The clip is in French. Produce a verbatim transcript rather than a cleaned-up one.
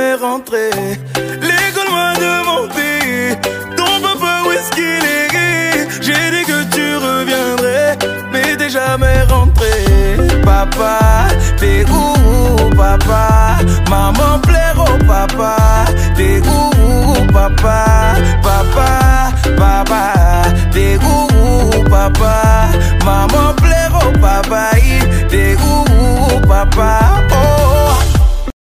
jamais rentré. L'école m'a demandé ton papa où est-ce qu'il est. J'ai dit que tu reviendrais, mais t'es jamais rentré. Papa, t'es où, papa? Maman plaire au papa. T'es où, papa?